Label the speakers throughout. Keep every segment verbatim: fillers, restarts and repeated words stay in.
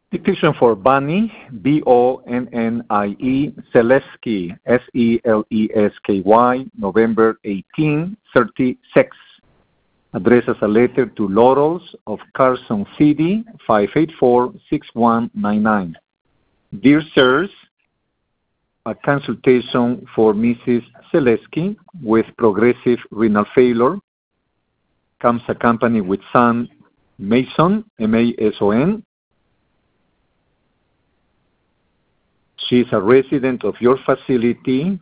Speaker 1: Dictation for Bonnie, B O N N I E, Selesky, S E L E S K Y, November eighteenth, thirty-six. Addresses a letter to Laurels of Carson City, five eight four, six one nine nine. Dear Sirs, a consultation for Missus Selesky with progressive renal failure comes accompanied with son Mason, M A S O N. She is a resident of your facility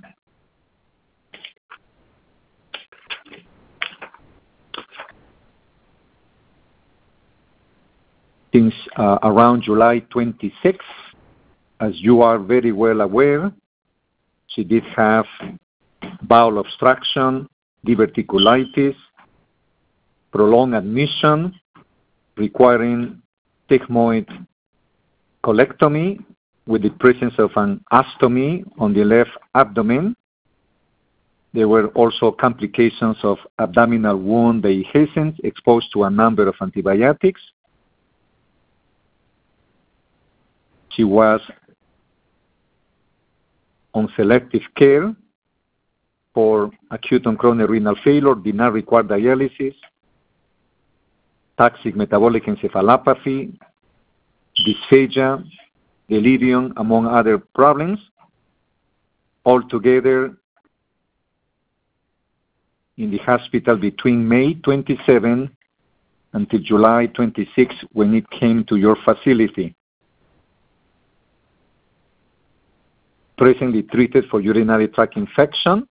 Speaker 1: since uh, around July twenty-sixth. As you are very well aware, she did have bowel obstruction, diverticulitis, prolonged admission requiring sigmoid colectomy with the presence of an ostomy on the left abdomen. There were also complications of abdominal wound dehiscence exposed to a number of antibiotics. She was on selective care for acute and chronic renal failure, did not require dialysis, toxic metabolic encephalopathy, dysphagia, delirium, among other problems. Altogether, in the hospital between May twenty-seventh until July twenty-sixth when it came to your facility. Presently treated for urinary tract infection,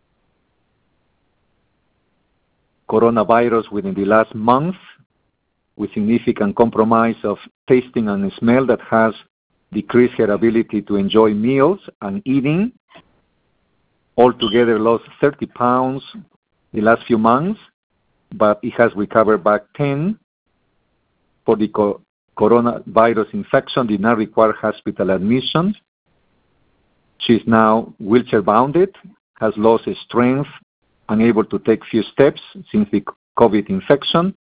Speaker 1: coronavirus within the last month, with significant compromise of tasting and smell that has decreased her ability to enjoy meals and eating. Altogether lost thirty pounds the last few months, but it has recovered back ten. For the co- coronavirus infection, did not require hospital admission. She is now wheelchair-bounded, has lost strength, unable to take few steps since the COVID infection.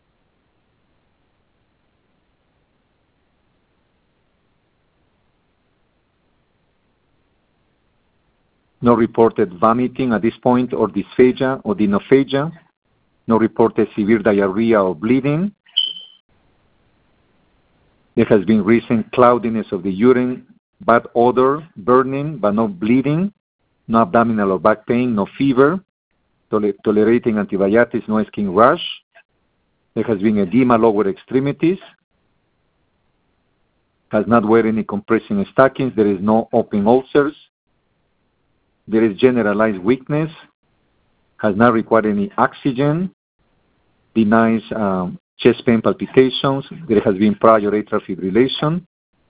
Speaker 1: No reported vomiting at this point or dysphagia or dinophagia. No reported severe diarrhea or bleeding. There has been recent cloudiness of the urine, bad odor, burning, but no bleeding, no abdominal or back pain, no fever, tole- tolerating antibiotics, no skin rash. There has been edema lower extremities. Has not wear any compressing stockings. There is no open ulcers. There is generalized weakness, has not required any oxygen, denies um, chest pain palpitations. There has been prior atrial fibrillation,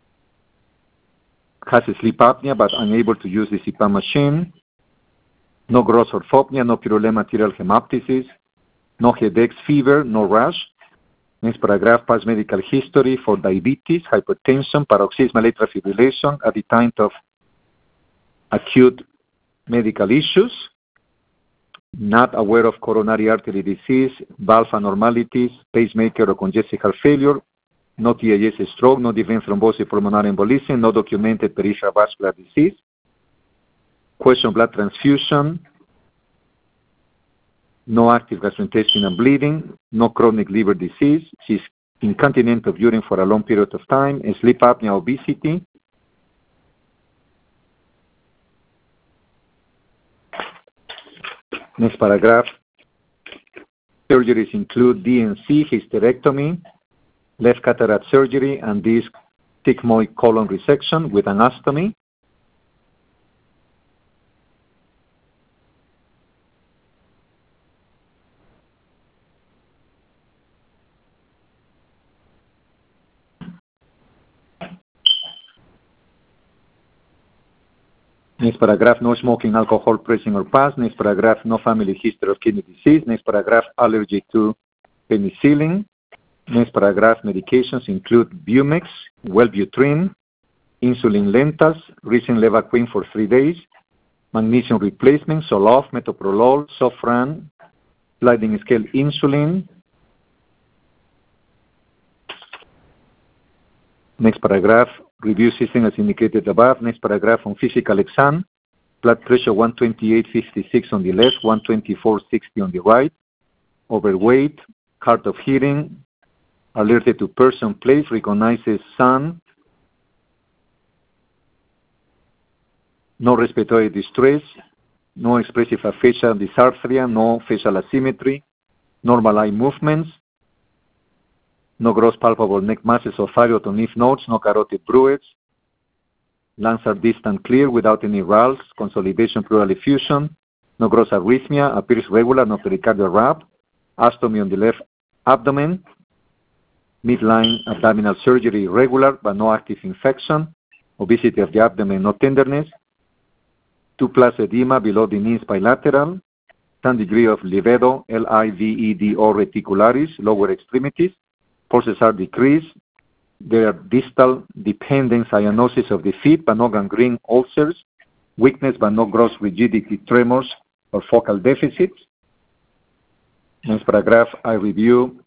Speaker 1: has a sleep apnea but unable to use the C PAP machine, no gross orthopnea, no purulent material hemoptysis, no headaches, fever, no rash. Next paragraph, past medical history for diabetes, hypertension, paroxysmal atrial fibrillation at the time of acute medical issues, not aware of coronary artery disease, valve abnormalities, pacemaker or congestive heart failure, no T I A, stroke, no deep vein thrombosis, pulmonary embolism, no documented peripheral vascular disease, question blood transfusion, no active gastrointestinal bleeding, no chronic liver disease, she's incontinent of urine for a long period of time, sleep apnea, obesity. Next paragraph. Surgeries include D N C, hysterectomy, left cataract surgery, and disc sigmoid colon resection with anastomy. Next paragraph, no smoking, alcohol, present or past. Next paragraph, no family history of kidney disease. Next paragraph, allergy to penicillin. Next paragraph, medications include Bumex, Wellbutrin, insulin lentas, recent Levaquin for three days, magnesium replacement, Zoloft, metoprolol, Sofran, sliding scale insulin. Next paragraph, review system as indicated above. Next paragraph on physical exam. Blood pressure one twenty-eight fifty-six on the left, one twenty-four sixty on the right. Overweight, hard of hearing, alerted to person, place, recognizes sun. No respiratory distress, no expressive aphasia dysarthria, no facial asymmetry, normal eye movements, no gross palpable neck masses or thyroid or lymph nodes, no carotid bruits. Lungs are distant clear without any rales, consolidation, pleural effusion, no gross arrhythmia, appears regular, no pericardial rap, ostomy on the left abdomen, midline abdominal surgery irregular but no active infection, obesity of the abdomen, no tenderness, two plus edema below the knees bilateral, some degree of livedo, L I V E D O reticularis, lower extremities, pulses are decreased, there are distal dependent cyanosis of the feet but no gangrene ulcers, weakness but no gross rigidity, tremors, or focal deficits. Next paragraph, I review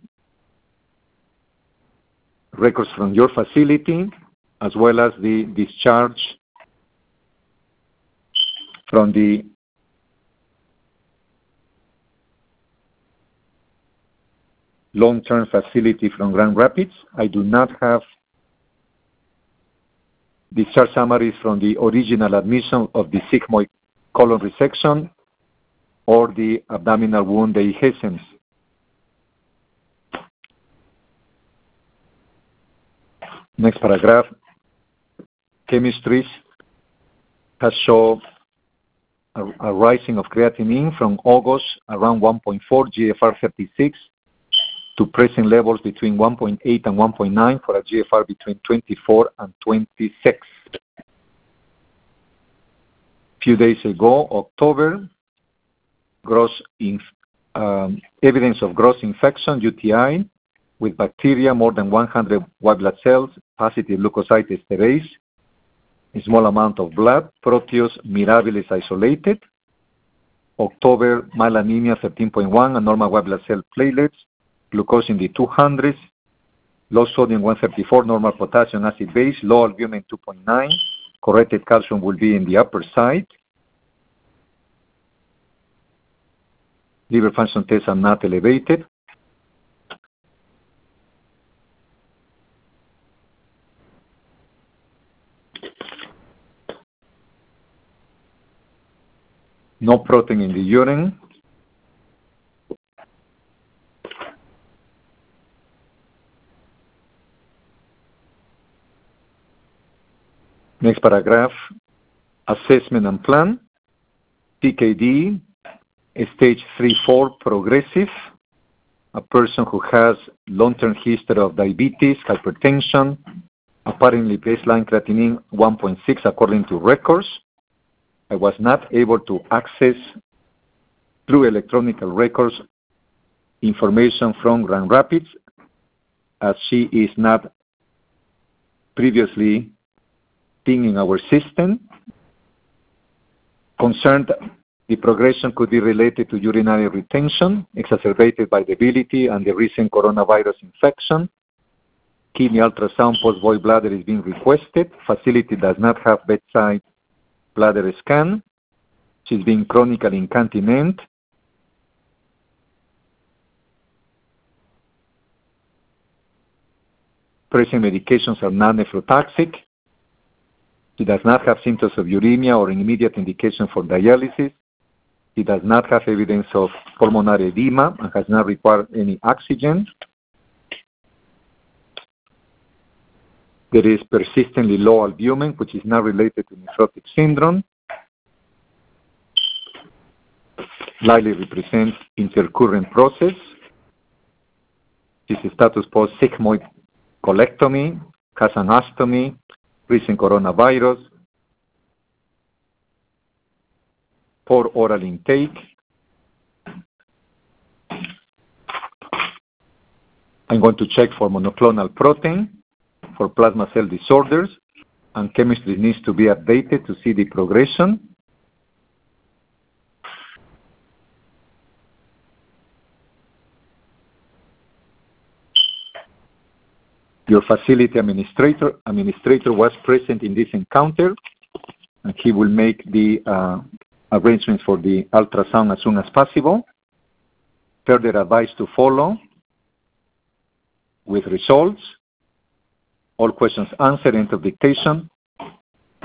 Speaker 1: records from your facility as well as the discharge from the long-term facility from Grand Rapids. I do not have discharge summaries from the original admission of the sigmoid colon resection or the abdominal wound dehiscence. Next paragraph, chemistries has shown a, a rising of creatinine from August around one point four, G F R thirty-six, to present levels between one point eight and one point nine for a G F R between twenty-four and twenty-six. Few days ago, October, gross inf um, evidence of gross infection, U T I, with bacteria, more than one hundred white blood cells, positive leukocytesterase, a small amount of blood, Proteus mirabilis isolated. October, myeloanemia thirteen point one, and normal white blood cell platelets, glucose in the two hundreds, low sodium one thirty-four, normal potassium acid base, low albumin two point nine, corrected calcium will be in the upper side. Liver function tests are not elevated. No protein in the urine. Next paragraph, assessment and plan. P K D, stage three four progressive, a person who has long-term history of diabetes, hypertension, apparently baseline creatinine one point six according to records. I was not able to access through electronic records information from Grand Rapids, as she is not previously seen in our system. Concerned the progression could be related to urinary retention, exacerbated by debility and the recent coronavirus infection. Kidney ultrasound post-void bladder is being requested. Facility does not have bedside bladder scan. She's being chronically incontinent. Present medications are non-nephrotoxic. She does not have symptoms of uremia or immediate indication for dialysis. He does not have evidence of pulmonary edema and has not required any oxygen. There is persistently low albumin, which is not related to nephrotic syndrome. Likely represents intercurrent process. This is status post-sigmoid colectomy, has an ostomy, recent coronavirus, poor oral intake. I'm going to check for monoclonal protein for plasma cell disorders, and chemistry needs to be updated to see the progression. Your facility administrator, administrator was present in this encounter, and he will make the uh, arrangements for the ultrasound as soon as possible. Further advice to follow with results. All questions answered, end of dictation.